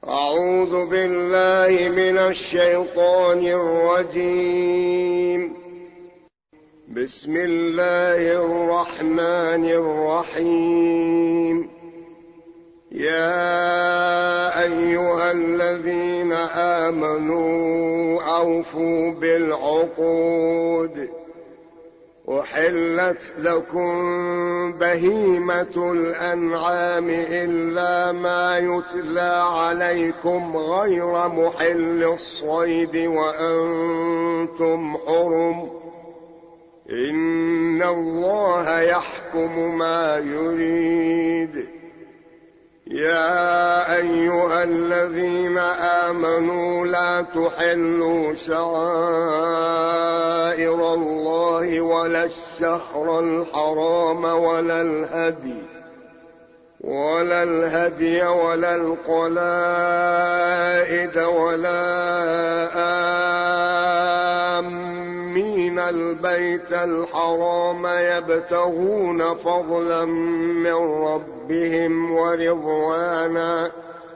أعوذ بالله من الشيطان الرجيم. بسم الله الرحمن الرحيم. يا أيها الذين آمنوا أوفوا بالعقود. أحلت لكم بهيمة الأنعام إلا ما يتلى عليكم غير محل الصيد وأنتم حرم. إن الله يحكم ما يريد. يا أيها الذين آمنوا لا تحلوا شعائر الله ولا الشهر الحرام ولا الهدي ولا القلائد ولا آمين البيت الحرام يبتغون فضلا من ربهم ورضوانا.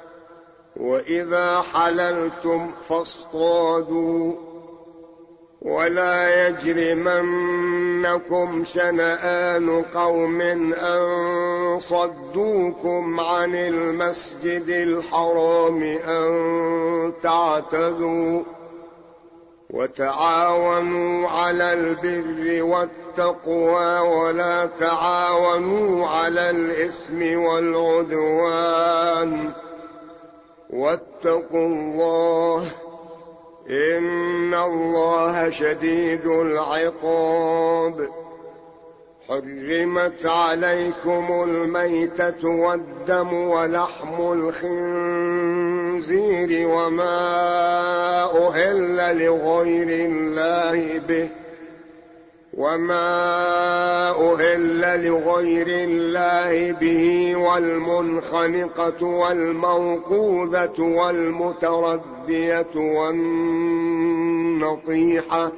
وإذا حللتم فاصطادوا. ولا يجرمنكم شنآن قوم أن صدوكم عن المسجد الحرام أن تعتدوا. وتعاونوا على البر والتقوى ولا تعاونوا على الإثم والعدوان. واتقوا الله إن الله شديد العقاب. حرمت عليكم الميتة والدم ولحم الخنزير وما أهل لغير الله به والمنخنقة والموقوذة والمتردية والنطيحة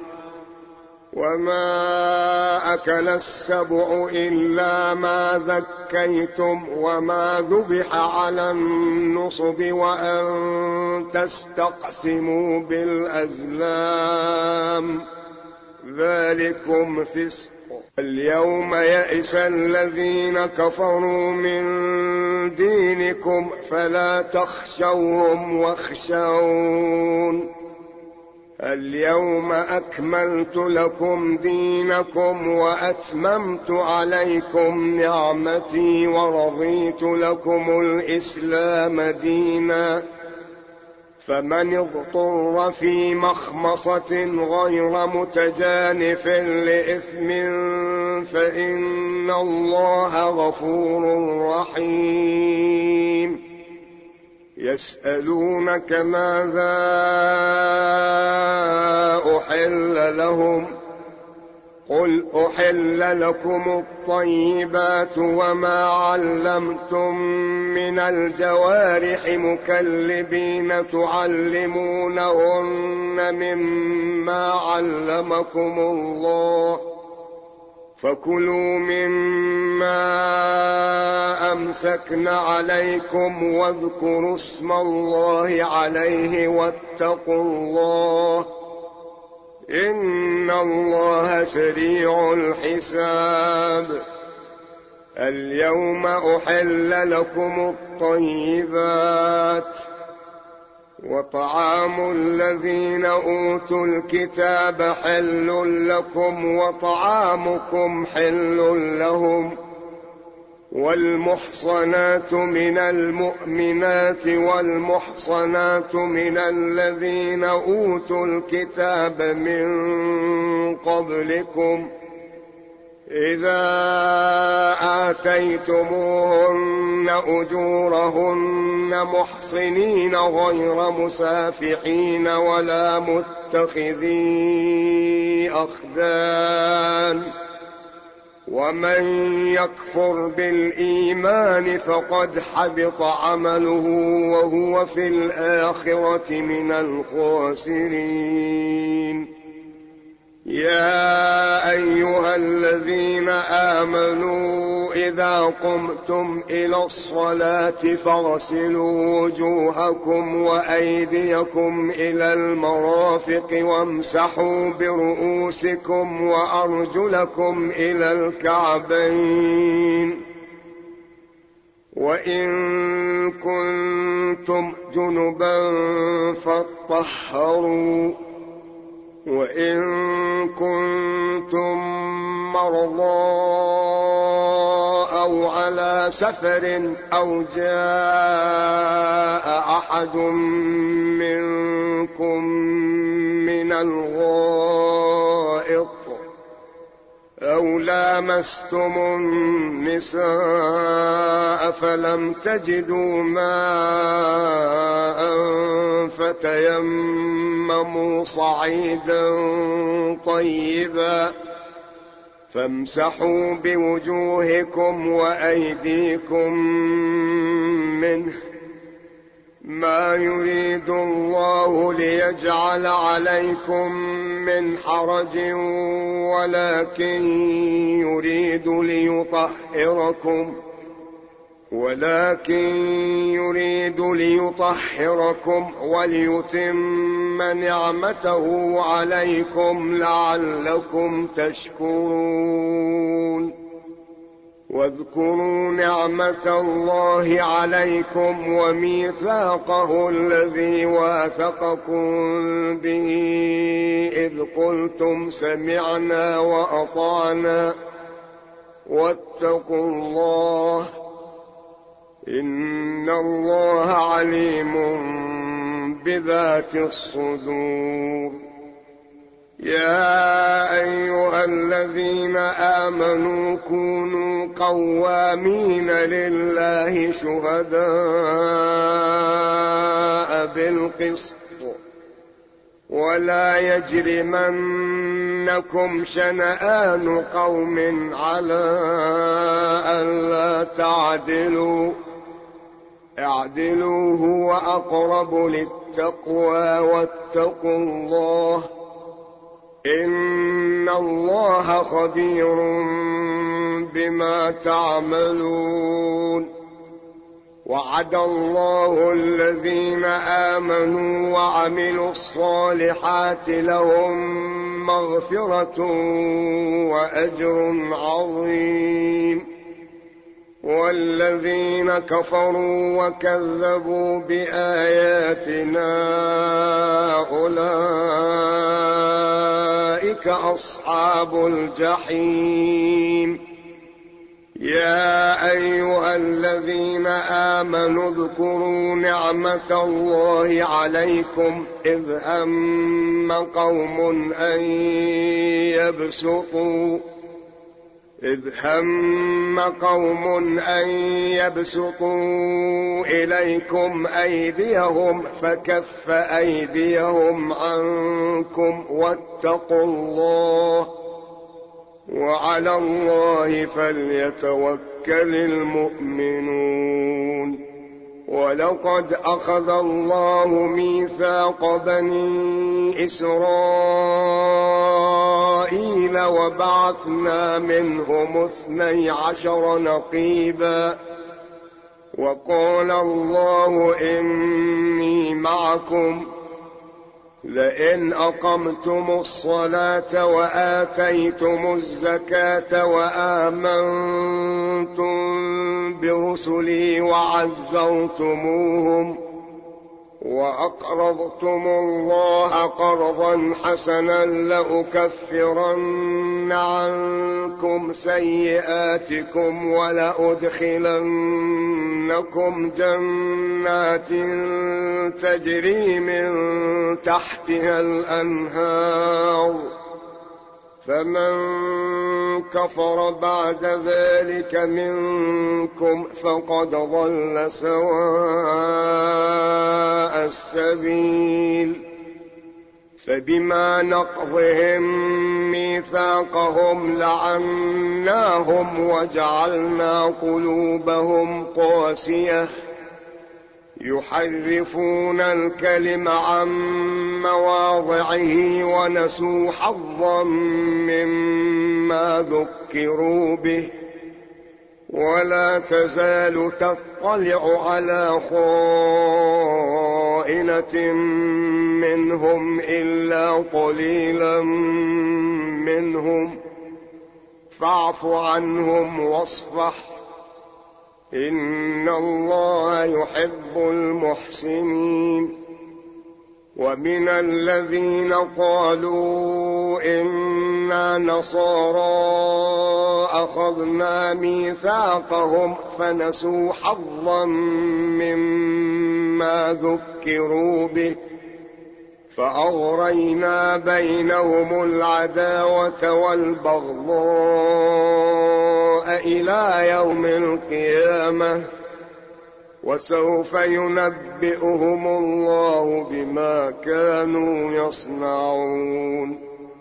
وما أكل السبع إلا ما ذكيتم وما ذبح على النصب وأن تستقسموا بالأزلام ذلكم فسق. اليوم يئس الذين كفروا من دينكم فلا تخشوهم واخشون. اليوم أكملت لكم دينكم وأتممت عليكم نعمتي ورضيت لكم الإسلام دينا. فمن اضطر في مخمصة غير متجانف لإثم فإن الله غفور رحيم. يسألونك ماذا أحل لهم قل أحل لكم الطيبات وما علمتم من الجوارح مكلبين تعلمونهن مما علمكم الله فكلوا مما أمسكن عليكم واذكروا اسم الله عليه واتقوا الله إن الله سريع الحساب. اليوم أحل لكم الطيبات وطعام الذين أوتوا الكتاب حل لكم وطعامكم حل لهم. والمحصنات من المؤمنات والمحصنات من الذين أوتوا الكتاب من قبلكم إذا آتيتموهن أجورهن محصنين غير مسافحين ولا متخذي أخدان. ومن يكفر بالإيمان فقد حبط عمله وهو في الآخرة من الخاسرين. يا أيها الذين آمنوا إذا قمتم إلى الصلاة فاغسلوا وجوهكم وأيديكم إلى المرافق وامسحوا برؤوسكم وأرجلكم إلى الكعبين، وإن كنتم جنبا فاطهروا، وإن كنتم مرضى أو على سفر أو جاء أحد منكم من الغائط أو لامستم النساء فلم تجدوا ماء فتيمموا صعيدا طيبا فامسحوا بوجوهكم وأيديكم منه، ما يريد الله ليجعل عليكم من حرج ولكن يريد ليطهركم وليتم نعمته عليكم لعلكم تشكرون. واذكروا نعمة الله عليكم وميثاقه الذي واثقكم به إذ قلتم سمعنا وأطعنا واتقوا الله إن الله عليم بذات الصدور. يا أيها الذين آمنوا كونوا قوامين لله شهداء بالقسط ولا يجرمنكم شنآن قوم على ألا تعدلوا، اعدلوا هو أقرب للتقوى واتقوا الله إن الله خبير بما تعملون. وعد الله الذين آمنوا وعملوا الصالحات لهم مغفرة وأجر عظيم، والذين كفروا وكذبوا بآياتنا أولئك أصحاب الجحيم. يا أيها الذين آمنوا اذكروا نعمة الله عليكم إذ هم قوم أن يبسطوا إليكم أيديهم فكف أيديهم عنكم واتقوا الله وعلى الله فليتوكل المؤمنون. ولقد أخذ الله ميثاق بني إسرائيل وبعثنا منهم 12 نقيبا وقال الله إني معكم لئن أقمتم الصلاة وآتيتم الزكاة وآمنتم برسلي وعزرتموهم وأقرضتم الله قرضا حسنا لأكفرن عنكم سيئاتكم ولأدخلنكم جنات تجري من تحتها الأنهار، فمن كفر بعد ذلك منكم فقد ضل سواء السبيل. فبما نقضهم ميثاقهم لعناهم وجعلنا قلوبهم قاسية يحرفون الكلم عن مواضعه ونسوا حظا مما ذكروا به ولا تزال تطلع على خائنة منهم إلا قليلا منهم فاعف عنهم واصفح إن الله يحب المحسنين. ومن الذين قالوا إنا نصارى أخذنا ميثاقهم فنسوا حظا مما ذكروا به فأغرينا بينهم العداوة والبغضاء إلى يوم القيامة وسوف ينبئهم الله بما كانوا يصنعون.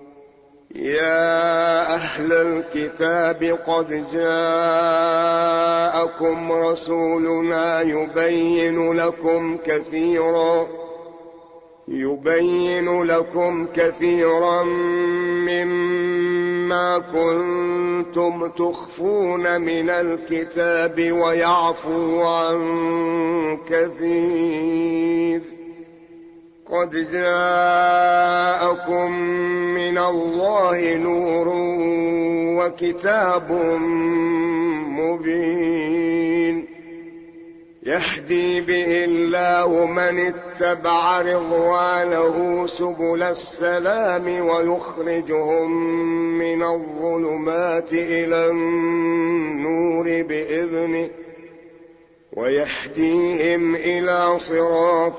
يا أهل الكتاب قد جاءكم رسولنا يبين لكم كثيرا مما كنتم تخفون من الكتاب ويعفو عن كثير. قد جاءكم من الله نور وكتاب مبين يهدي به الله من اتبع رضوانه سبل السلام ويخرجهم من الظلمات إلى النور بإذنه ويهديهم إلى صراط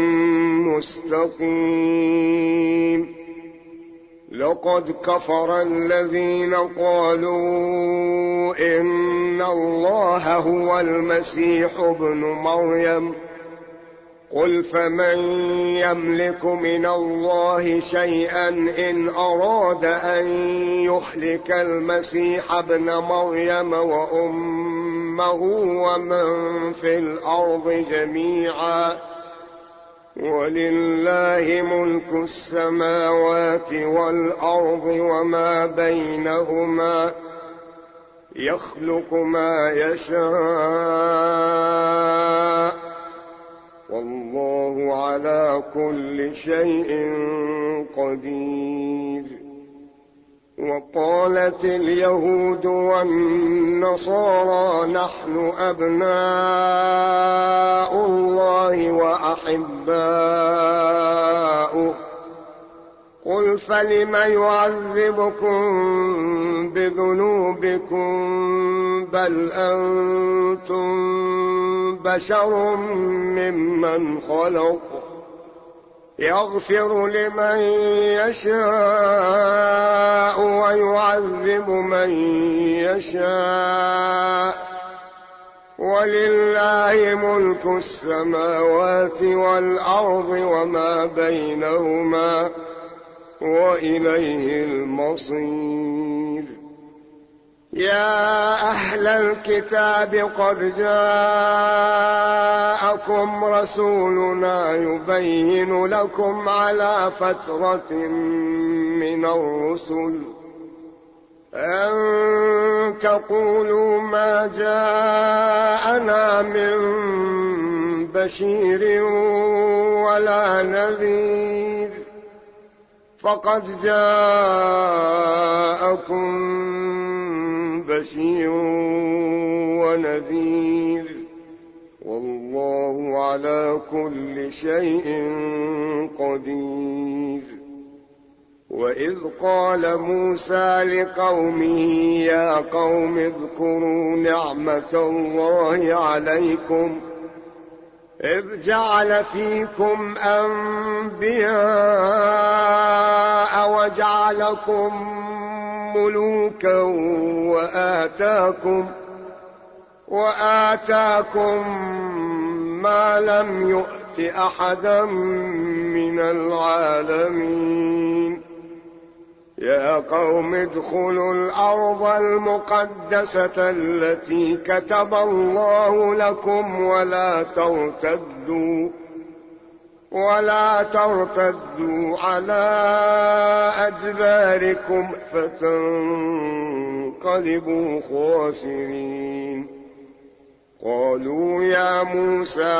مستقيم. لقد كفر الذين قالوا إن الله هو المسيح ابن مريم قل فمن يملك من الله شيئا إن أراد أن يهلك المسيح ابن مريم وأمه ومن في الأرض جميعا ولله ملك السماوات والأرض وما بينهما يخلق ما يشاء والله على كل شيء قدير. وقالت اليهود والنصارى نحن أبناء الله وأحباؤه قل فلم يعذبكم بذنوبكم بل أنتم بشر ممن خلق يغفر لمن يشاء ويعذب من يشاء ولله ملك السماوات والأرض وما بينهما وإليه المصير. يا أهل الكتاب قد جاءكم رسولنا يبين لكم على فترة من الرسل أن تقولوا ما جاءنا من بشير ولا نذير فقد جاءكم بشير ونذير والله على كل شيء قدير. وإذ قال موسى لقومه يا قوم اذكروا نعمة الله عليكم إذ جعل فيكم أنبياء وجعلكم ملوكا وآتاكم ما لم يؤت أحدا من العالمين يا قوم ادخلوا الأرض المقدسة التي كتب الله لكم ولا ترتدوا على أدباركم فتنقلبوا خاسرين. قالوا يا موسى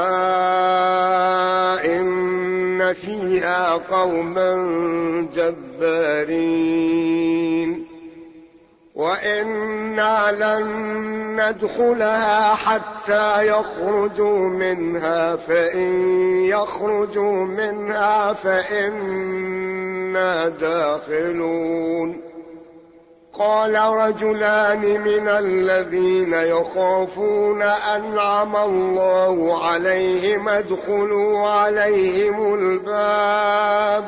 إن فيها قوما جبارين وإنا لن ندخلها حتى يخرجوا منها فإن يخرجوا منها فإنا داخلون. قال رجلان من الذين يخافون أنعم الله عليهم ادخلوا عليهم الباب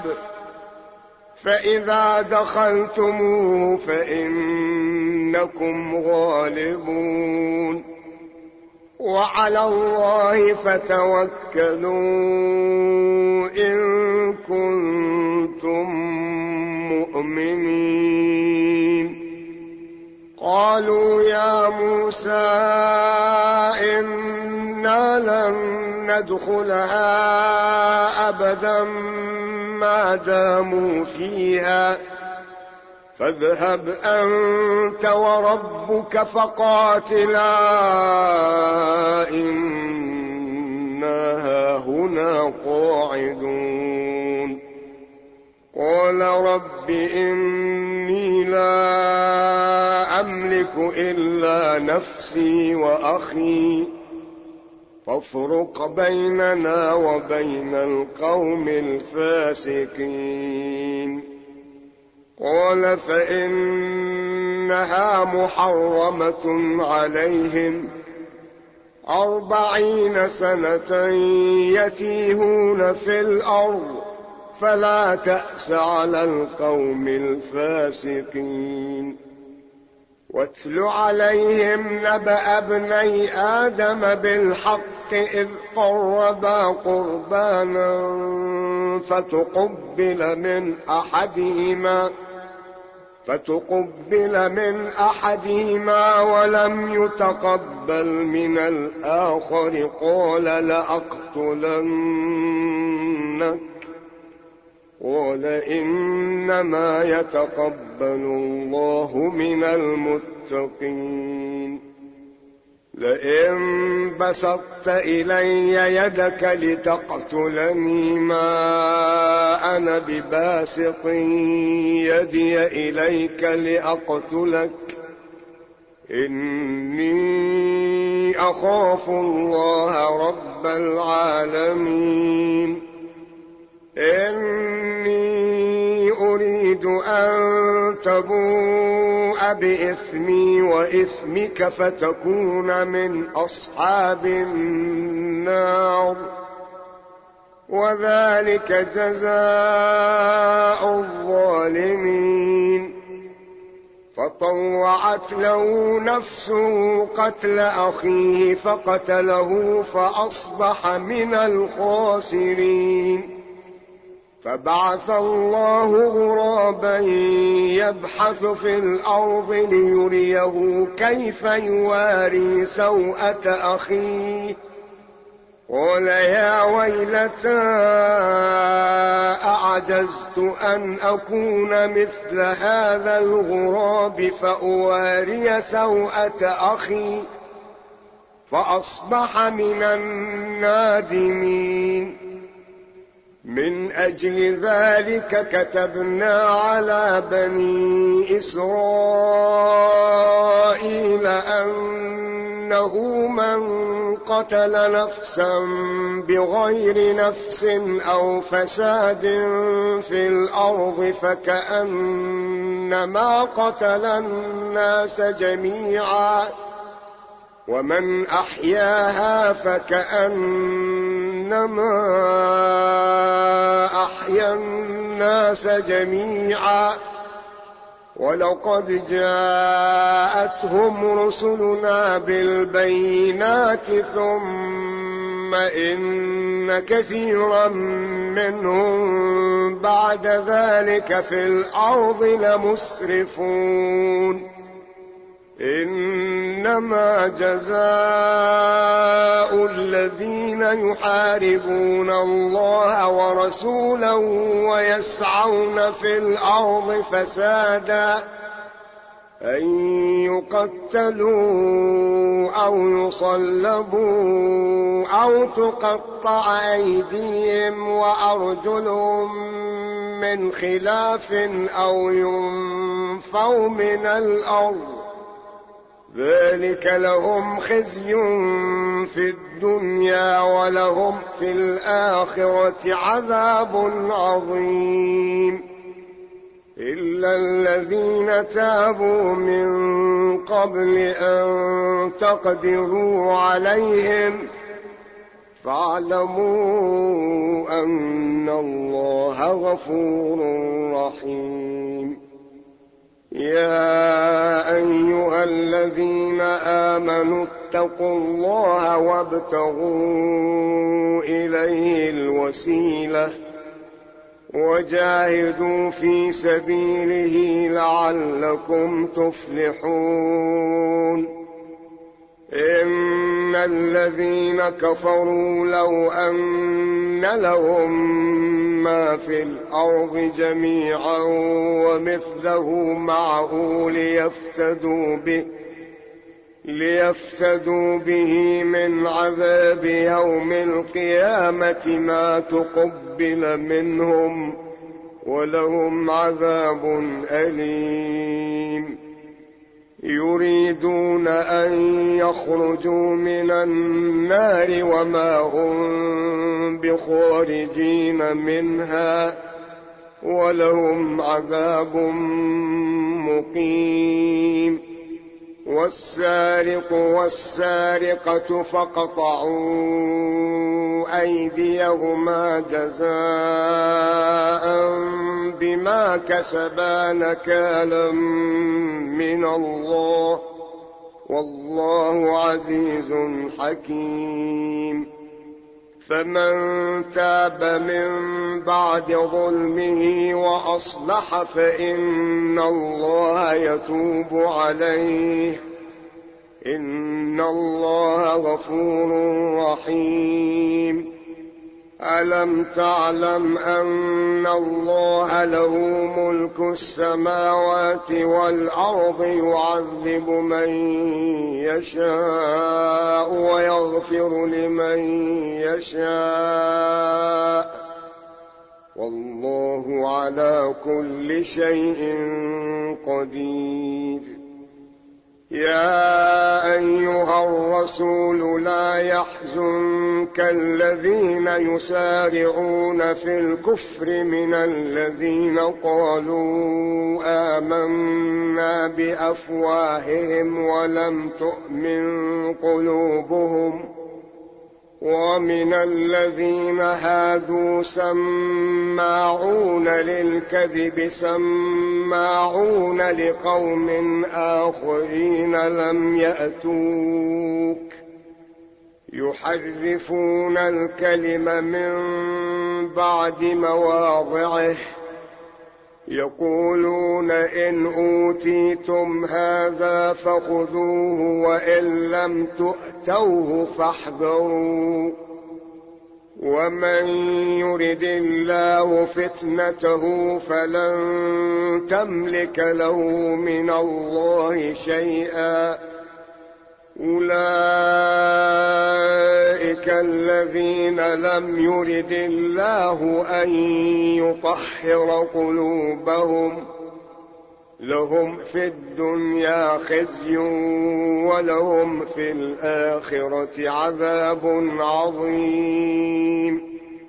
فإذا دخلتموه فإنكم غالبون وعلى الله فتوكلوا إن كنتم مؤمنين. قالوا يا موسى إنا لن ندخلها أبدا ما داموا فيها فاذهب أنت وربك فقاتلا إنا هاهنا قاعدون. قال رب إني لا أملك إلا نفسي وأخي فافرق بيننا وبين القوم الفاسقين. قال فإنها محرمة عليهم 40 سنة يتيهون في الأرض فلا تأس على القوم الفاسقين. واتل عليهم نبأ ابني آدم بالحق إذ قربا قربانا فتقبل من أحدهما ولم يتقبل من الآخر قال لأقتلنك قال إنما يتقبل الله من المتقين. لئن بسطت إلي يدك لتقتلني ما أنا بباسط يدي إليك لأقتلك إني أخاف الله رب العالمين. إني أريد أن تبوء بإثمي وإثمك فتكون من أصحاب النار وذلك جزاء الظالمين. فطوعت له نفسه قتل أخيه فقتله فأصبح من الخاسرين. فبعث الله غرابا يبحث في الأرض ليريه كيف يواري سوءة أخيه قال يا ويلتى أعجزت أن أكون مثل هذا الغراب فأواري سوءة أخي فأصبح من النادمين. من أجل ذلك كتبنا على بني إسرائيل أنه من قتل نفسا بغير نفس أو فساد في الأرض فكأنما قتل الناس جميعا ومن أحياها فكأنما أحيا الناس جميعا ولقد جاءتهم رسلنا بالبينات ثم ثم إن كثيرا منهم بعد ذلك في الأرض لمسرفون إنما جزاء الذين يحاربون الله ورسوله ويسعون في الأرض فسادا أن يقتلوا أو يصلبوا أو تقطع أيديهم وأرجلهم من خلاف أو ينفوا من الأرض ذلك لهم خزي في الدنيا ولهم في الآخرة عذاب عظيم إلا الذين تابوا من قبل أن تقدروا عليهم فاعلموا أن الله غفور رحيم يا أيها الذين آمنوا اتقوا الله وابتغوا إليه الوسيلة وجاهدوا في سبيله لعلكم تفلحون إن الذين كفروا لو أن لهم ما في الأرض جميعا ومثله معه ليفتدوا به من عذاب يوم القيامة ما تقبل منهم ولهم عذاب أليم يريدون أن يخرجوا من النار وما هم بخارجين منها ولهم عذاب مقيم والسارق والسارقة فاقطعوا أيديهما جزاء بما كسبا نكالا من الله والله عزيز حكيم فمن تاب من بعد ظلمه وأصلح فإن الله يتوب عليه إن الله غفور رحيم ألم تعلم أن الله له ملك السماوات والأرض يعذب من يشاء ويغفر لمن يشاء والله على كل شيء قدير يا أيها الرسول لا يحزنك الذين يسارعون في الكفر من الذين قالوا آمنا بأفواههم ولم تؤمن قلوبهم ومن الذين هادوا سماعون للكذب سماعون لقوم آخرين لم يأتوك يحرفون الكلم من بعد مواضعه يقولون إن أوتيتم هذا فخذوه وإن لم تؤتوه فاحذروا ومن يرد الله فتنته فلن تملك له من الله شيئا أولئك الذين لم يرد الله أن يطهر قلوبهم لهم في الدنيا خزي ولهم في الآخرة عذاب عظيم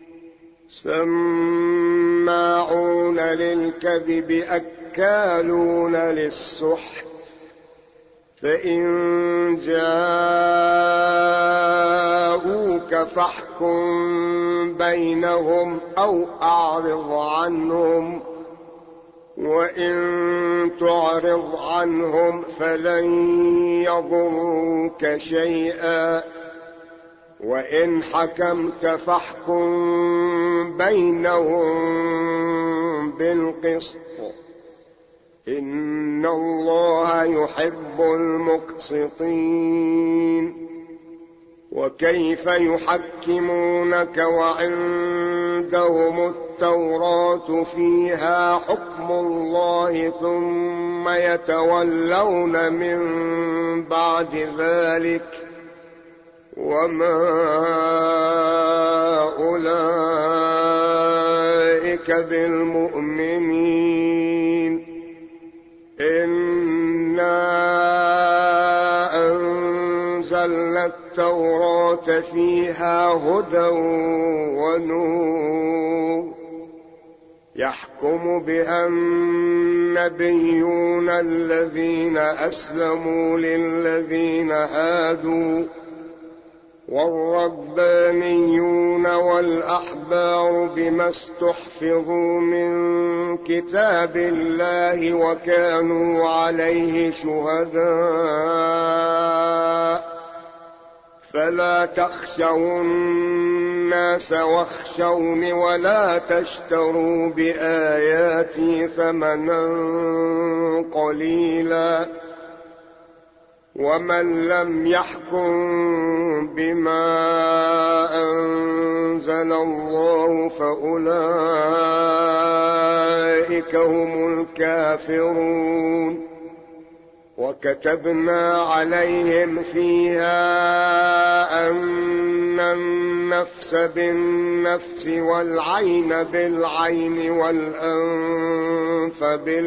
سماعون للكذب أكالون للسحت فإن جاءوك فاحكم بينهم أو أعرض عنهم وإن تعرض عنهم فلن يضروك شيئا وإن حكمت فاحكم بينهم بالقسط إن الله يحب المقسطين. وكيف يحكمونك وعندهم التوراة فيها حكم الله ثم يتولون من بعد ذلك وما أولئك بالمؤمنين. إنا أنزلنا التوراة فيها هدى ونور يحكم بها النبيون الذين أسلموا للذين هادوا والربانيون والأحبار بما استحفظوا من كتاب الله وكانوا عليه شهداء فلا تخشوا الناس واخشوني ولا تشتروا بآياتي ثمنا قليلا ومن لم يحكم بما أنزل الله فأولئك هم الكافرون. وكتبنا عليهم فيها أن النفس بالنفس والعين بالعين والأنف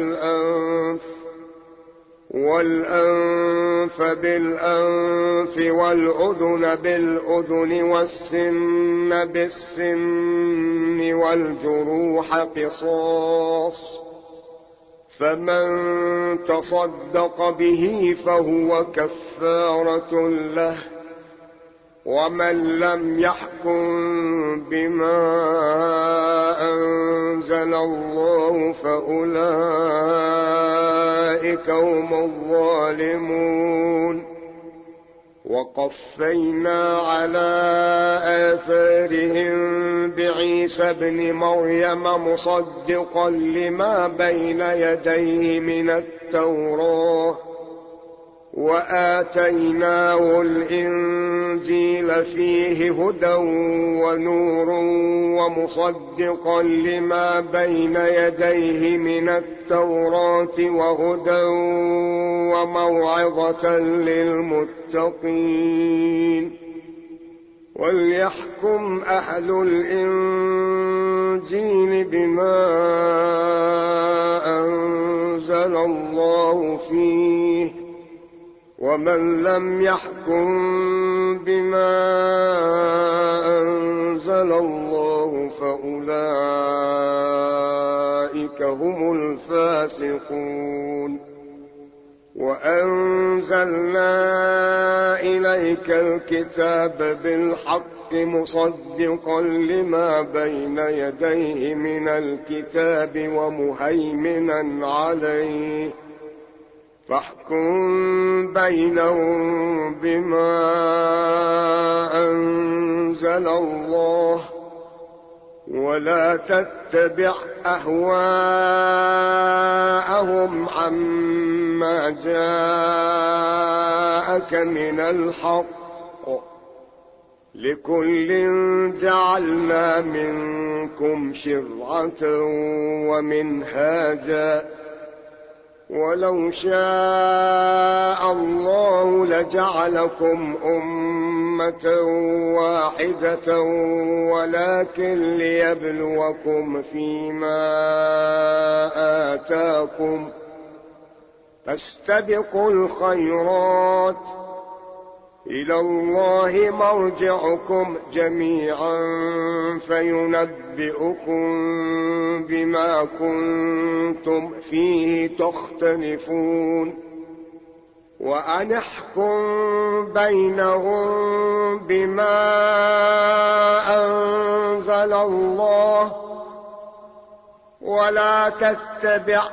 بالأنف والأذن بالأذن والسن بالسن والجروح قصاص فمن تصدق به فهو كفارة له ومن لم يحكم بما أنزل الله فأولئك هم الظالمون. وقفينا على آثارهم بعيسى ابن مريم مصدقا لما بين يديه من التوراة وآتيناه الإنجيل فيه هدى ونور ومصدقا لما بين يديه من التوراة وهدى وموعظة للمتقين. وليحكم أهل الإنجيل بما أنزل الله فيه ومن لم يحكم بما أنزل الله فأولئك هم الفاسقون. وأنزلنا إليك الكتاب بالحق مصدقا لما بين يديه من الكتاب ومهيمنا عليه فاحكم بينهم بما أنزل الله ولا تتبع أهواءهم عما جاءك من الحق لكل جعلنا منكم شرعة ومنهاجا ولو شاء الله لجعلكم أمة واحدة ولكن ليبلوكم فيما آتاكم فاستبقوا الخيرات إلى الله مرجعكم جميعا فينبئكم بما كنتم فيه تختلفون. وأن احكم بينهم بما أنزل الله ولا تتبع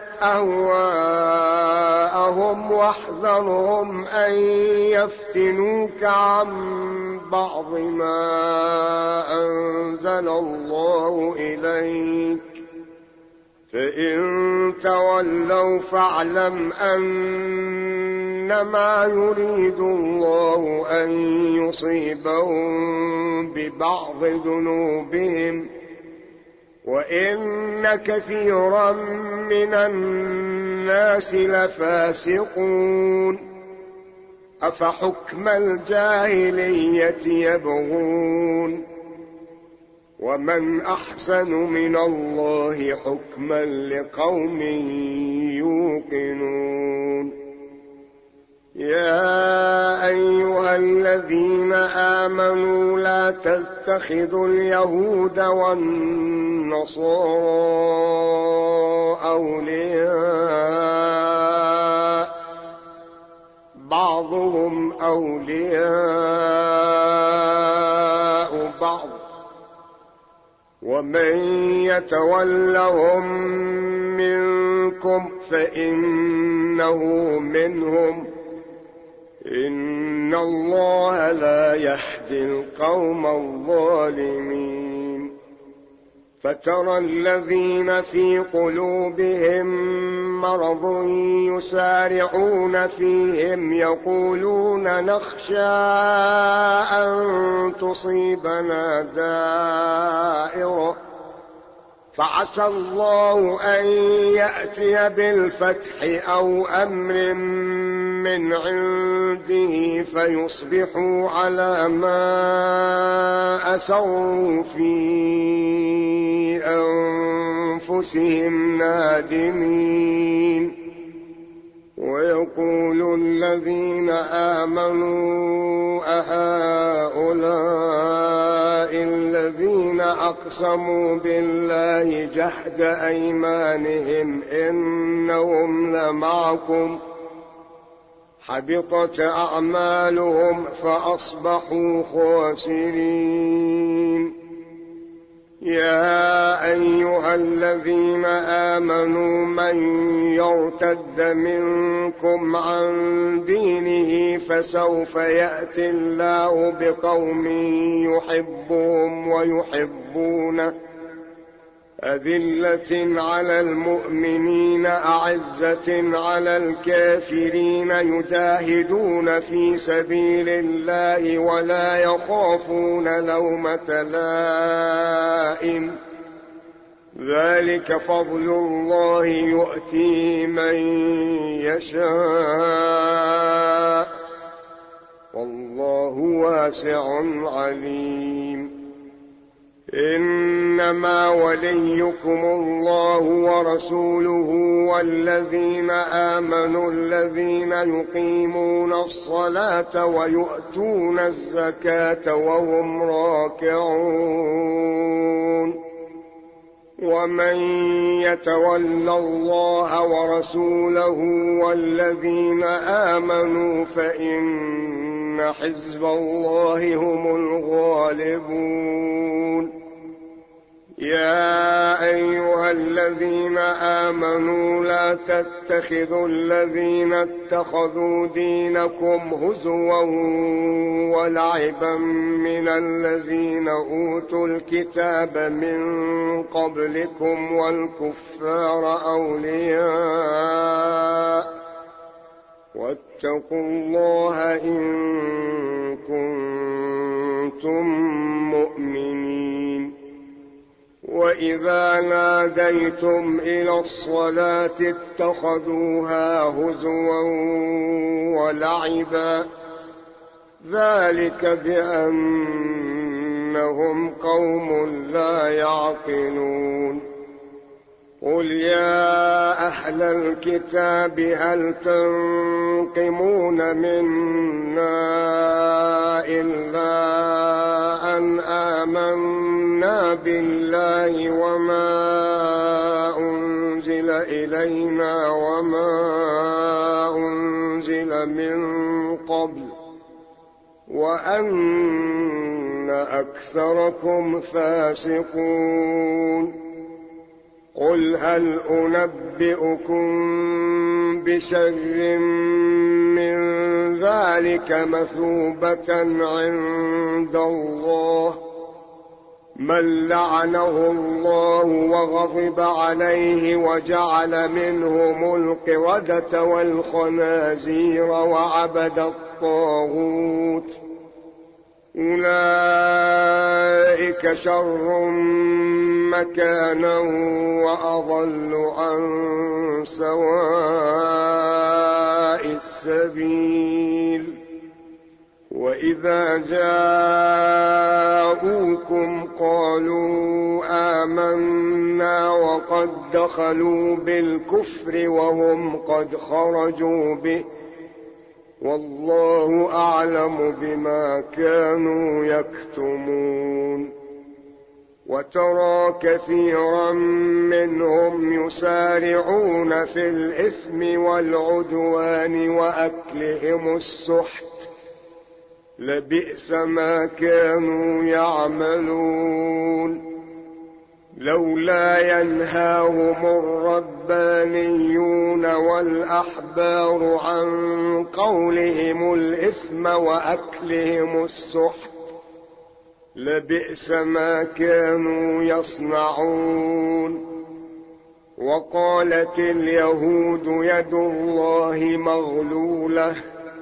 أهواءهم واحذرهم أن يفتنوك عن بعض ما أنزل الله إليك، فإن تولوا فاعلم أنما يريد الله أن يصيبهم ببعض ذنوبهم، وإن كثيرا من الناس لفاسقون. أفحكم الجاهلية يبغون، ومن أحسن من الله حكما لقوم يوقنون. يا أيها الذين آمنوا لا تتخذوا اليهود والنصارى أولياء، بعضهم أولياء بعض، ومن يتولهم منكم فإنه منهم، إن الله لا يهدي القوم الظالمين. فترى الذين في قلوبهم مرض يسارعون فيهم يقولون نخشى أن تصيبنا دائرة، فعسى الله أن يأتي بالفتح أو أمر من عنده فيصبحوا على ما أسروا في أنفسهم نادمين. ويقول الذين آمنوا أهؤلاء الذين أقسموا بالله جهد أيمانهم إنهم لمعكم، حبطت أعمالهم فأصبحوا خاسرين. يا أيها الذين آمنوا من يرتد منكم عن دينه فسوف يأتي الله بقوم يحبهم ويحبونه، أذلة على المؤمنين أعزة على الكافرين يجاهدون في سبيل الله ولا يخافون لومة لائم، ذلك فضل الله يؤتيه من يشاء والله واسع عليم. إنما وليكم الله ورسوله والذين آمنوا الذين يقيمون الصلاة ويؤتون الزكاة وهم راكعون. ومن يتول الله ورسوله والذين آمنوا فإن حزب الله هم الغالبون. يا أيها الذين آمنوا لا تتخذوا الذين اتخذوا دينكم هزوا ولعبا من الذين أوتوا الكتاب من قبلكم والكفار أولياء، واتقوا الله إن كنتم مؤمنين. وإذا ناديتم إلى الصلاة اتخذوها هزوا ولعبا، ذلك بأنهم قوم لا يعقلون. قل يا أهل الكتاب هل تنقمون منا إلا أن آمنا بالله وما أنزل إلينا وما أنزل من قبل وأن أكثركم فاسقون. قل هل أنبئكم بشر من ذلك مثوبة عند الله من لعنه الله وغضب عليه وجعل منهم القردة والخنازير وعبد الطاغوت أولئك شر مكانا وأضل عن سواء السبيل وإذا جاءوكم قالوا آمنا وقد دخلوا بالكفر وهم قد خرجوا به والله أعلم بما كانوا يكتمون وترى كثيرا منهم يسارعون في الإثم والعدوان وأكلهم السحت لبئس ما كانوا يعملون لولا ينهاهم الربانيون والأحبار عن قولهم الإثم وأكلهم السحت لبئس ما كانوا يصنعون وقالت اليهود يد الله مغلولة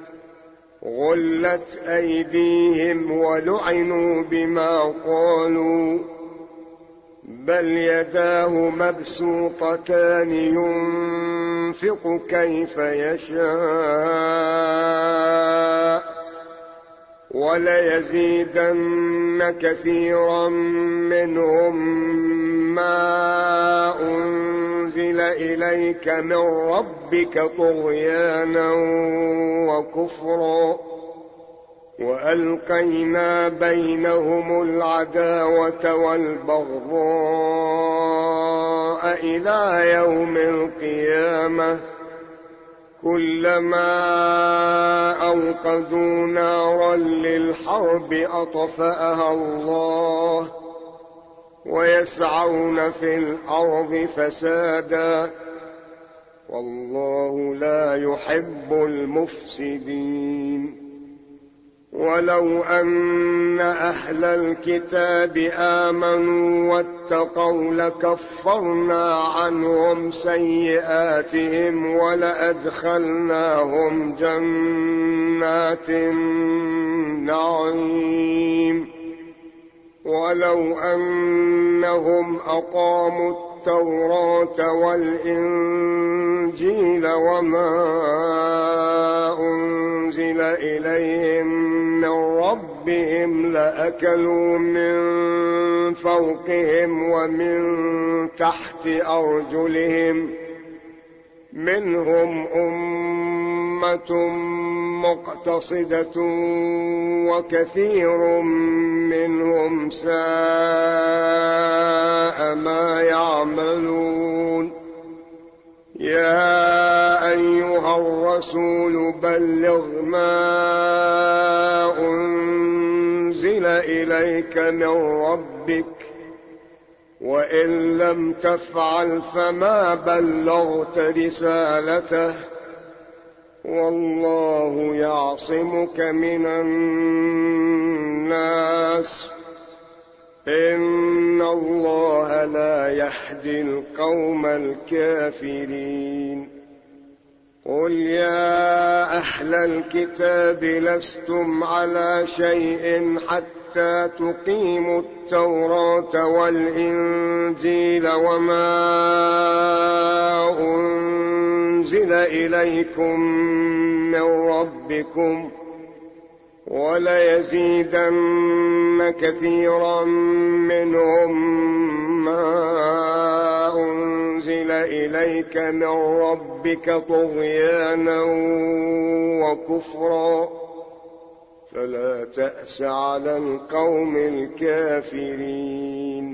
غلت أيديهم ولعنوا بما قالوا بل يداه مبسوطتان ينفق كيف يشاء وليزيدن كثيرا منهم ما أنزل إليك من ربك طغيانا وكفرا وألقينا بينهم العداوة والبغضاء إلى يوم القيامة كلما أوقدوا نارا للحرب أطفأها الله ويسعون في الأرض فسادا والله لا يحب المفسدين ولو أن أهل الكتاب آمنوا واتقوا لكفرنا عنهم سيئاتهم ولأدخلناهم جنات النعيم ولو أنهم أقاموا التوراة والإنجيل وما أنزل إليهم من ربهم لأكلوا من فوقهم ومن تحت أرجلهم منهم أمة مقتصدة وكثير منهم ساء ما يعملون يا أيها الرسول بلغ ما أنزل إليك من ربك وإن لم تفعل فما بلغت رسالته والله يعصمك من الناس إن الله لا يهدي القوم الكافرين قل يا أهل الكتاب لستم على شيء حتى تقيموا التوراة والإنجيل وما أنزل إليكم من ربكم وليزيدن كثيرا منهم ما أنزل إليك من ربك طغيانا وكفرا فلا تأس على القوم الكافرين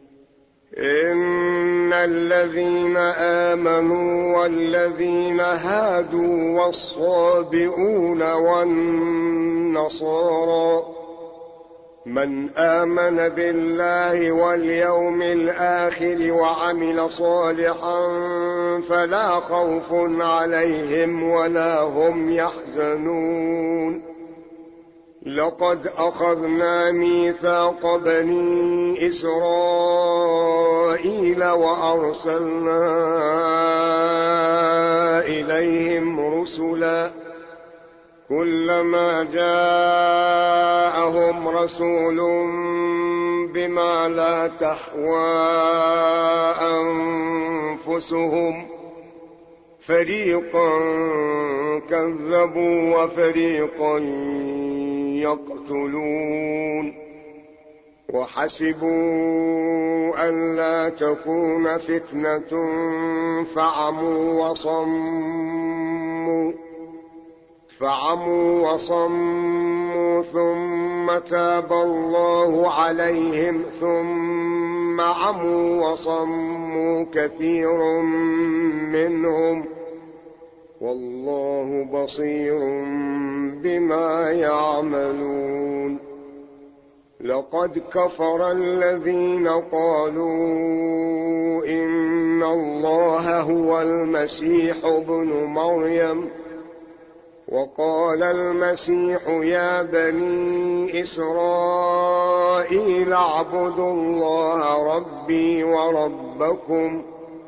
إن الذين آمنوا والذين هادوا والصابئون والنصارى من آمن بالله واليوم الآخر وعمل صالحا فلا خوف عليهم ولا هم يحزنون. لقد أخذنا ميثاق بني إسرائيل وأرسلنا إليهم رسلا كلما جاءهم رسول بما لا تهوى أنفسهم فريقا كذبوا وفريقا يقتلون. وحسبوا ألا تكون فتنة فعموا وصموا ثم تاب الله عليهم ثم عموا وصموا كثير منهم والله بصير بما يعملون. لقد كفر الذين قالوا إن الله هو المسيح ابن مريم وقال المسيح يا بني إسرائيل اعبدوا الله ربي وربكم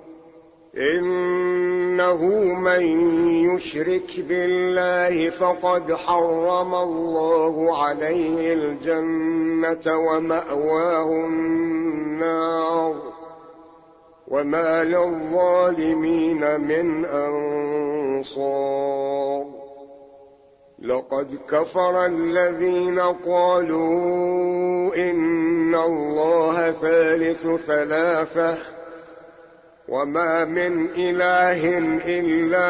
إنه من يشرك بالله فقد حرم الله عليه الجنة ومأواه النار وما للظالمين من أنصار. لقد كفر الذين قالوا إن الله ثالث ثلاثة وما من إله إلا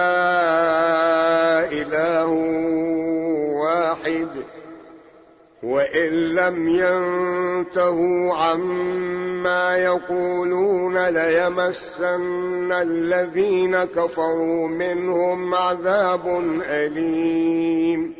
إله واحد وإن لم ينتهوا عما يقولون ليمسن الذين كفروا منهم عذاب أليم.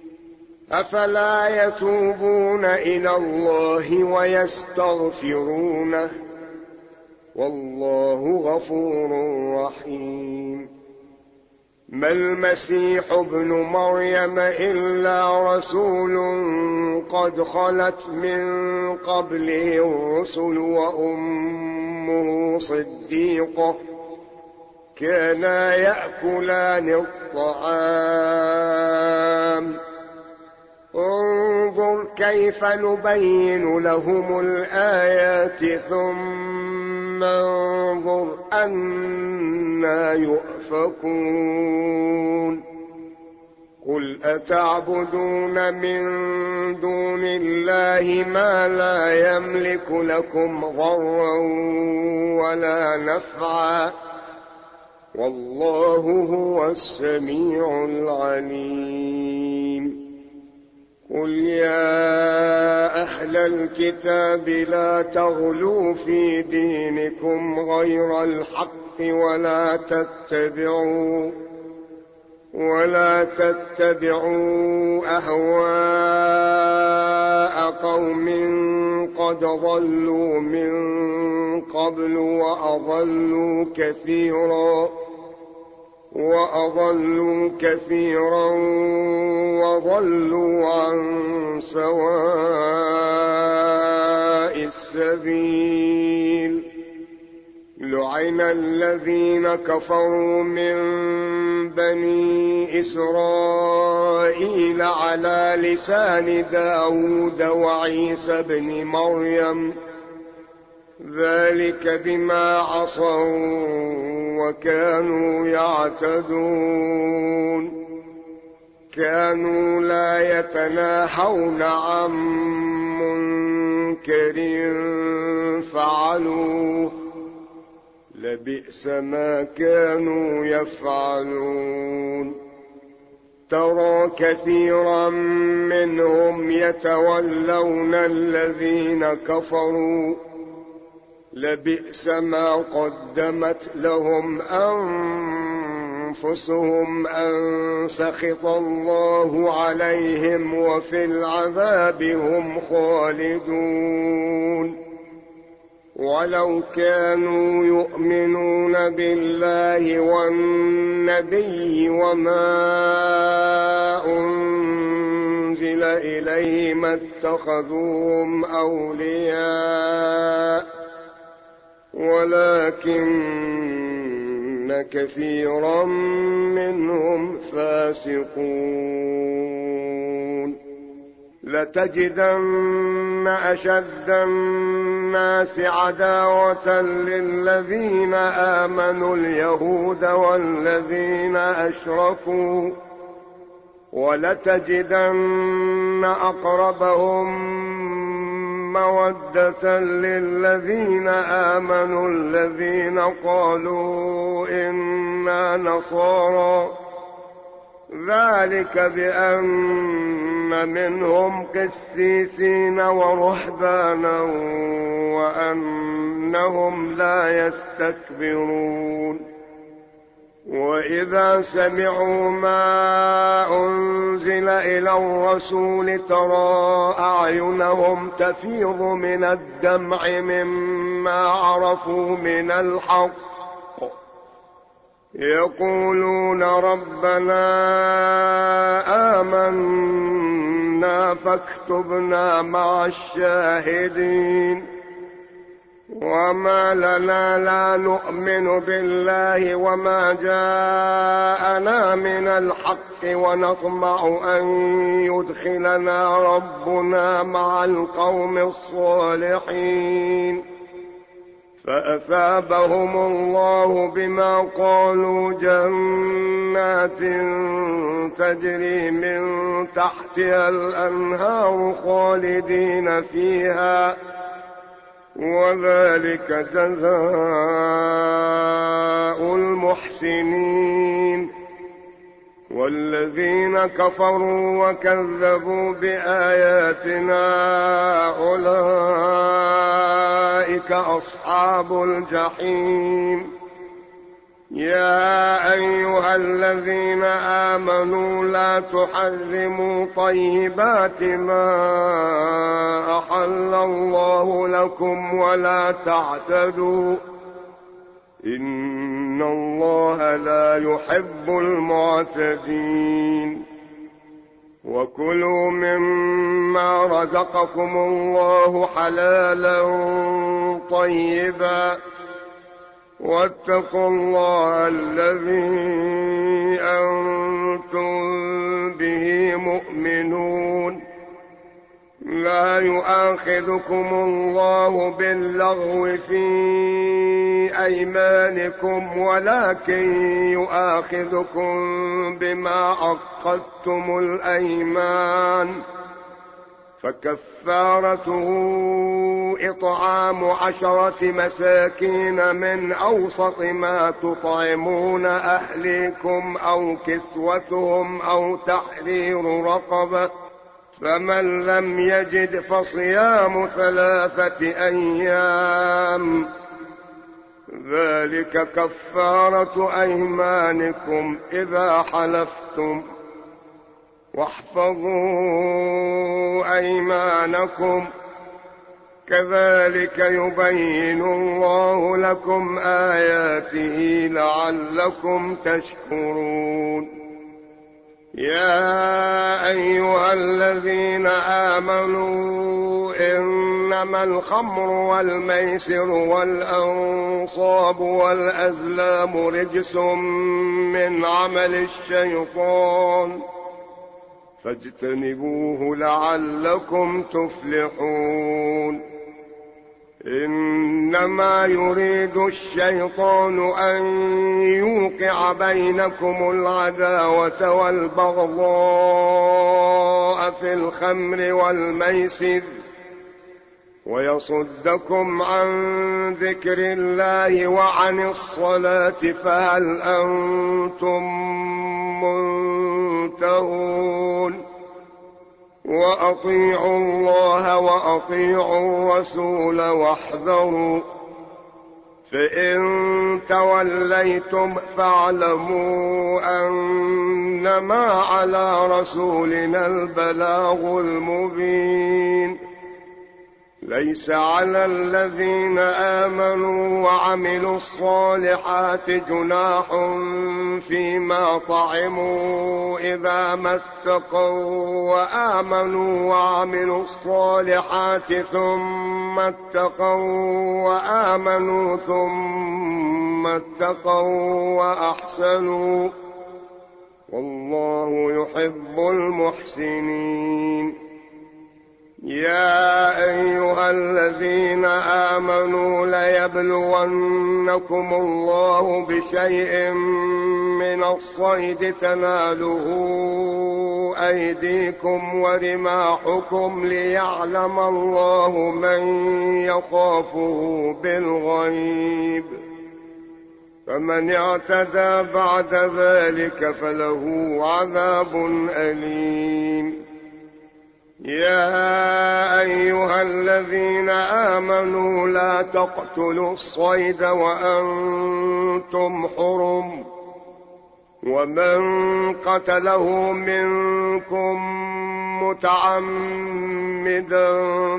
أفلا يتوبون إلى الله ويستغفرونه والله غفور رحيم. ما المسيح ابن مريم إلا رسول قد خلت من قبله الرسل وأمه صديقة كانا يأكلان الطعام انظر كيف نبين لهم الآيات ثم انظر أنى يؤفكون. قل أتعبدون من دون الله ما لا يملك لكم ضرا ولا نفعا والله هو السميع العليم. قل يا أهل الكتاب لا تغلوا في دينكم غير الحق ولا تتبعوا أهواء قوم قد ضلوا من قبل وأضلوا كثيرا وضلوا عن سواء السبيل. لعن الذين كفروا من بني إسرائيل على لسان داود وعيسى بن مريم ذلك بما عصوا وكانوا يعتدون. كانوا لا يتناهون عن منكر فعلوه لبئس ما كانوا يفعلون. ترى كثيرا منهم يتولون الذين كفروا لبئس ما قدمت لهم أنفسهم أن سخط الله عليهم وفي العذاب هم خالدون. ولو كانوا يؤمنون بالله والنبي وما أنزل إليه ما اتخذوهم أولياء ولكن كثيرا منهم فاسقون. لتجدن أشد الناس عداوة للذين آمنوا اليهود والذين أشركوا ولتجدن أقربهم مودة للذين آمنوا الذين قالوا إنا نصارى ذلك بأن منهم قسيسين ورهبانا وأنهم لا يستكبرون. وإذا سمعوا ما أنزل إلى الرسول ترى أعينهم تفيض من الدمع مما عرفوا من الحق يقولون ربنا آمنا فاكتبنا مع الشاهدين. وما لنا لا نؤمن بالله وما جاءنا من الحق ونطمع أن يدخلنا ربنا مع القوم الصالحين. فأثابهم الله بما قالوا جنات تجري من تحتها الأنهار خالدين فيها وذلك جزاء المحسنين. والذين كفروا وكذبوا بآياتنا أولئك أصحاب الجحيم. يا أيها الذين آمنوا لا تحرموا طيبات ما أحل الله لكم ولا تعتدوا إن الله لا يحب المعتدين. وكلوا مما رزقكم الله حلالا طيبا واتقوا الله الذي أنتم به مؤمنون. لا يؤاخذكم الله باللغو في أيمانكم ولكن يؤاخذكم بما عقدتم الأيمان. فكفارته إطعام 10 مساكين من أوسط ما تطعمون أهليكم أو كسوتهم أو تحرير رقبة. فمن لم يجد فصيام 3 أيام ذلك كفارة أيمانكم إذا حلفتم. واحفظوا أيمانكم كذلك يبين الله لكم آياته لعلكم تشكرون. يا أيها الذين آمنوا إنما الخمر والميسر والأنصاب والأزلام رجس من عمل الشيطان فاجتنبوه لعلكم تفلحون. إنما يريد الشيطان أن يوقع بينكم العداوة والبغضاء في الخمر والميسر ويصدكم عن ذكر الله وعن الصلاة فهل أنتم منتهون. وأطيعوا الله وأطيعوا الرسول واحذروا فإن توليتم فاعلموا أنما على رسولنا البلاغ المبين. ليس على الذين آمنوا وعملوا الصالحات جناح فيما طعموا إذا ما اتقوا وآمنوا وعملوا الصالحات ثم اتقوا وآمنوا ثم اتقوا وأحسنوا والله يحب المحسنين. يا أيها الذين آمنوا ليبلونكم الله بشيء من الصيد تناله أيديكم ورماحكم ليعلم الله من يخافه بالغيب، فمن اعتدى بعد ذلك فله عذاب أليم. يا أيها الذين آمنوا لا تقتلوا الصيد وأنتم حرم، ومن قتله منكم متعمدا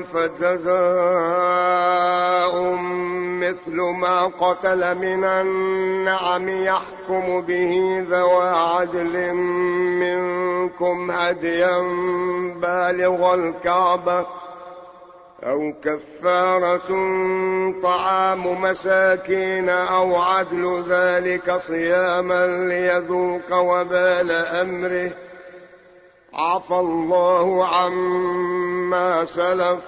فجزاء مثل ما قتل من النعم يحكم به ذوى عدل منكم هديا بالغ الكعبة أو كفارة طعام مساكين أو عدل ذلك صياما ليذوق وبال أمره، عفى الله عما سلف،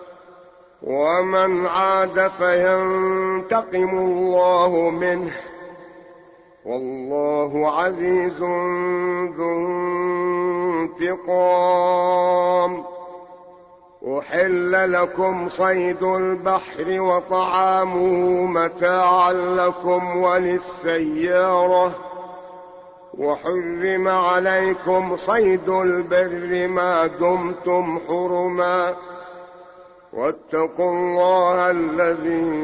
ومن عاد فينتقم الله منه، والله عزيز ذو انتقام. أحل لكم صيد البحر وطعامه متاعا لكم وللسيارة، وحرم عليكم صيد البر ما دمتم حرما، واتقوا الله الذي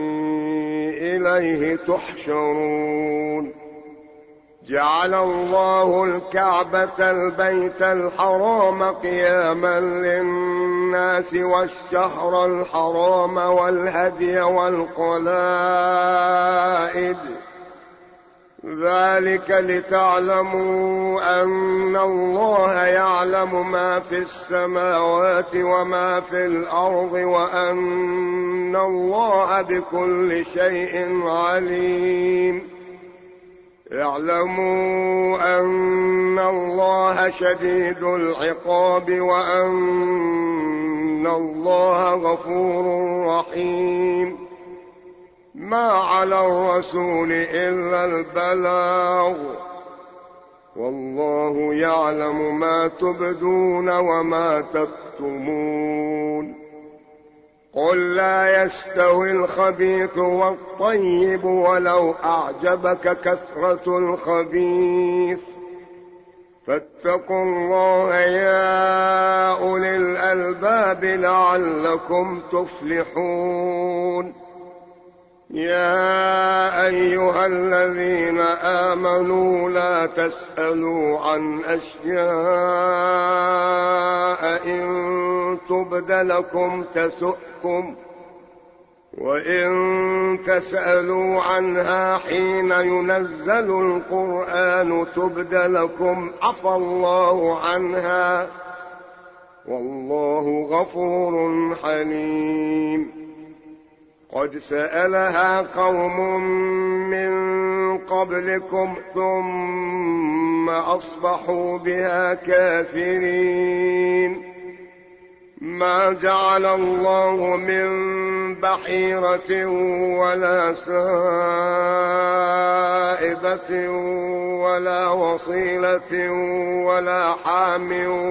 إليه تحشرون. جعل الله الكعبة البيت الحرام قياما للناس والشهر الحرام والهدي والقلائد، ذلك لتعلموا أن الله يعلم ما في السماوات وما في الأرض وأن الله بكل شيء عليم. اعلموا أن الله شديد العقاب وأن الله غفور رحيم. ما على الرسول إلا البلاغ، والله يعلم ما تبدون وما تكتمون. قل لا يستوي الخبيث والطيب ولو أعجبك كثرة الخبيث، فاتقوا الله يا أولي الألباب لعلكم تفلحون. يا أيها الذين آمنوا لا تسألوا عن أشياء إن تبد لكم تسؤكم، وإن تسألوا عنها حين ينزل القرآن تبد لكم عفى الله عنها، والله غفور حليم. قد سألها قوم من قبلكم ثم أصبحوا بها كافرين. ما جعل الله من بحيرة ولا سائبة ولا وصيلة ولا حام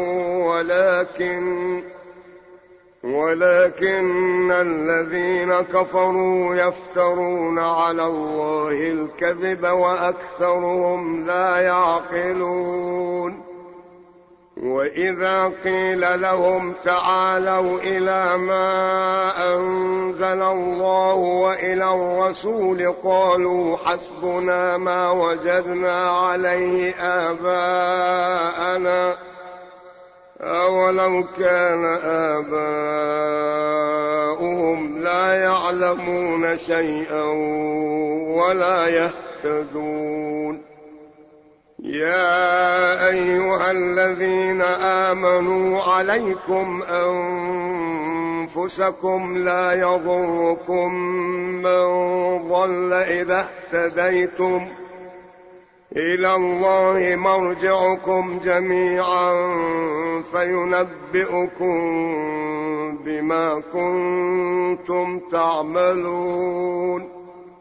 ولكن الذين كفروا يفترون على الله الكذب وأكثرهم لا يعقلون. وإذا قيل لهم تعالوا إلى ما أنزل الله وإلى الرسول قالوا حسبنا ما وجدنا عليه آباءنا أولو كان آباؤهم لا يعلمون شيئا ولا يهتدون. يا أيها الذين آمنوا عليكم أنفسكم لا يضركم من ضل إذا اهتديتم إلى الله مرجعكم جميعا فينبئكم بما كنتم تعملون.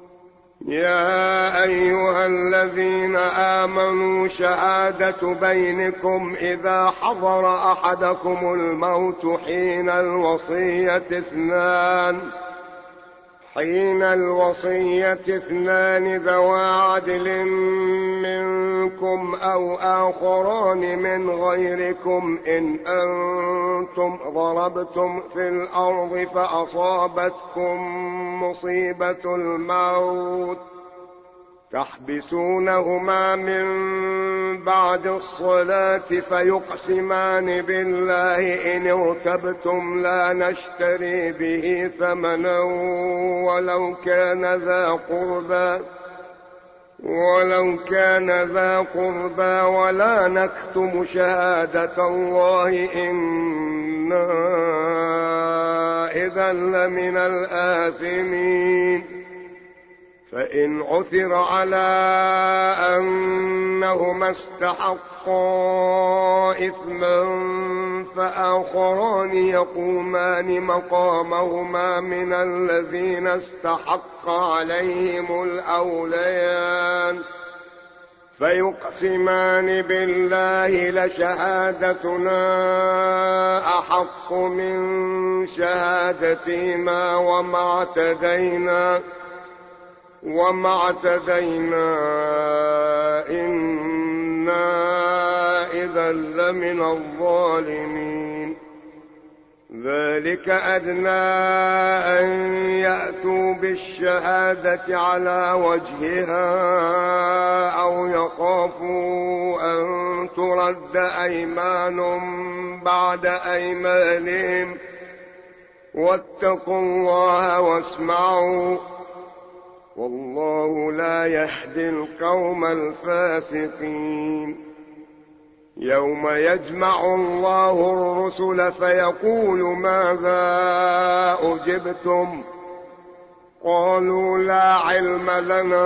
يا أيها الذين آمنوا شهادة بينكم إذا حضر أحدكم الموت حين الوصية اثنان ذوى عدل منكم أو آخران من غيركم إن أنتم ضربتم في الأرض فأصابتكم مصيبة الموت تحبسونهما من بعد الصلاة فيقسمان بالله إن ارتبتم لا نشتري به ثمنا ولو كان ذا قربى ولا نكتم شهادة الله إنا إذا لمن الآثمين. فإن عثر على أنهما استحقا إثما فآخران يقومان مقامهما من الذين استحق عليهم الأوليان فيقسمان بالله لشهادتنا أحق من شهادتهما وما اعتدينا إنا إذا لمن الظالمين. ذلك أدنى أن يأتوا بالشهادة على وجهها أو يخافوا أن ترد أيمان بعد أيمانهم واتقوا الله واسمعوا والله لا يهدي القوم الفاسقين. يوم يجمع الله الرسل فيقول ماذا أجبتم قالوا لا علم لنا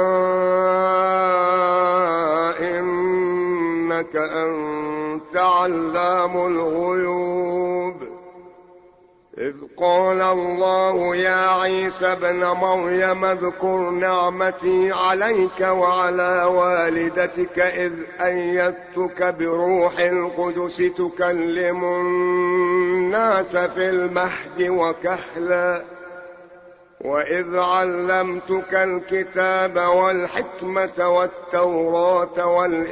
إنك أنت علام الغيوب. إذ قال الله يا عيسى ابن مريم اذكر نعمتي عليك وعلى والدتك إذ أيدتك بروح القدس تكلم الناس في المهد وكهلا وإذ علمتك الكتاب والحكمة والتوراة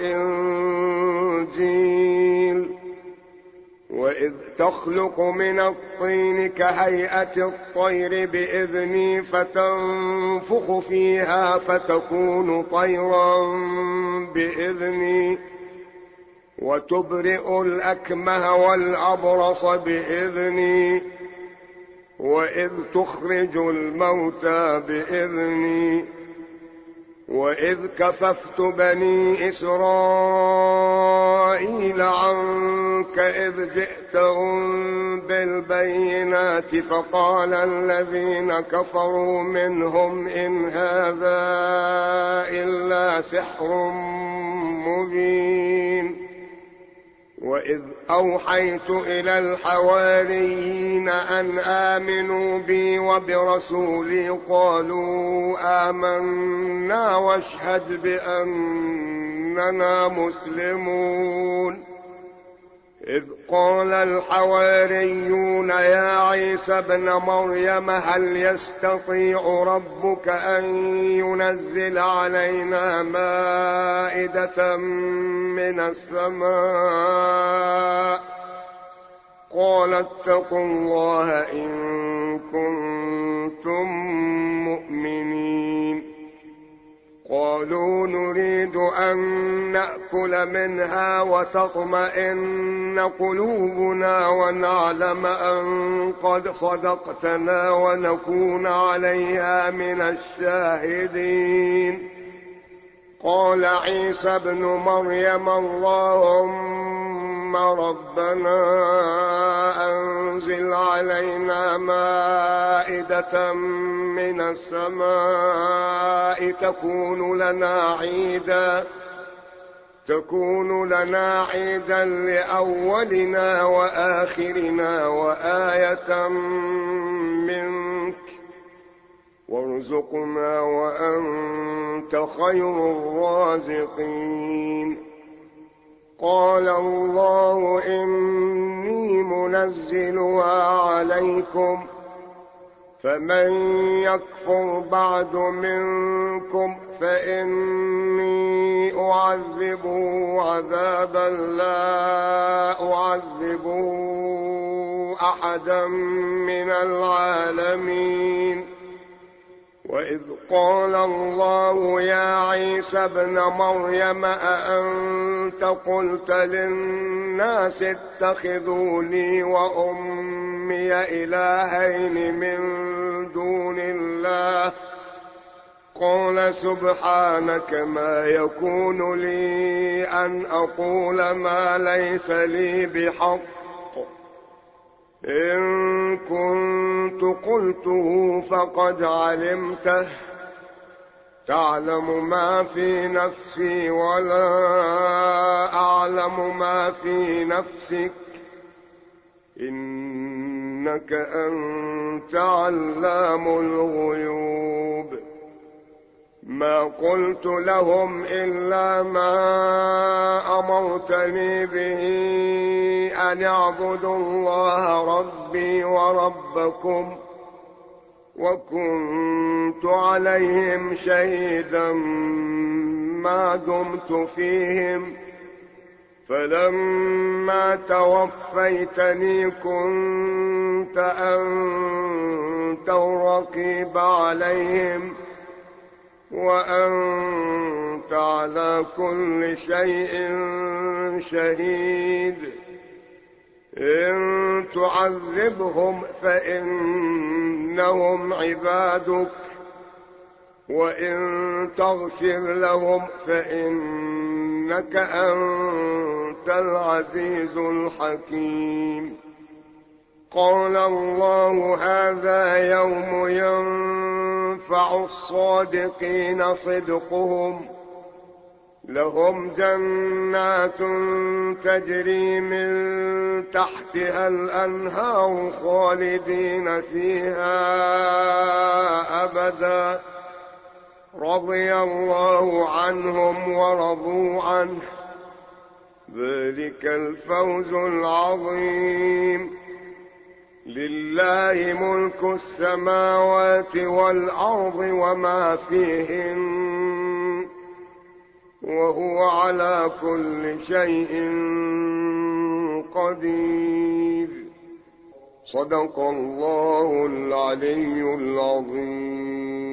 والإنجيل وإذ تخلق من الطين كهيئة الطير بإذني فتنفخ فيها فتكون طيرا بإذني وتبرئ الأكمه والأبرص بإذني وإذ تخرج الموتى بإذني وإذ كففت بني إسرائيل عنك إذ جئتهم بالبينات فقال الذين كفروا منهم إن هذا إلا سحر مبين. وإذ أوحيت إلى الحواريين أن آمنوا بي وبرسولي قالوا آمنا واشهد بأننا مسلمون. إذ قال الحواريون يا عيسى ابن مريم هل يستطيع ربك أن ينزل علينا مائدة من السماء قال اتقوا الله إن كنتم مؤمنين قالوا نريد أن نأكل منها وتطمئن قلوبنا ونعلم أن قد صدقتنا ونكون عليها من الشاهدين قال عيسى ابن مريم اللهم ربنا أنزل علينا مائدة من السماء تكون لنا عيدا لأولنا وآخرنا وآية منك وارزقنا وأنت خير الرازقين قال الله إني منزلها عليكم فمن يكفر بعد منكم فإني أعذبه عذابا لا أعذبه أحدا من العالمين وإذ قال الله يا عيسى ابن مريم أأنت قلت للناس اتخذوني وأمي إلهين من دون الله قال سبحانك ما يكون لي أن أقول ما ليس لي بحق إن كنت قلته فقد علمته تعلم ما في نفسي ولا أعلم ما في نفسك إنك أنت علام الغيوب ما قلت لهم إلا ما أمرتني به أن اعبدوا الله ربي وربكم وكنت عليهم شهيدا ما دمت فيهم فلما توفيتني كنت أنت الرقيب عليهم وأنت على كل شيء شهيد إن تعذبهم فإنهم عبادك وإن تغفر لهم فإنك أنت العزيز الحكيم قال الله هذا يوم ينفع الصادقين صدقهم لهم جنات تجري من تحتها الأنهار خالدين فيها أبدا رضي الله عنهم ورضوا عنه ذلك الفوز العظيم لله ملك السماوات والأرض وما فيهن وهو على كل شيء قدير صدق الله العلي العظيم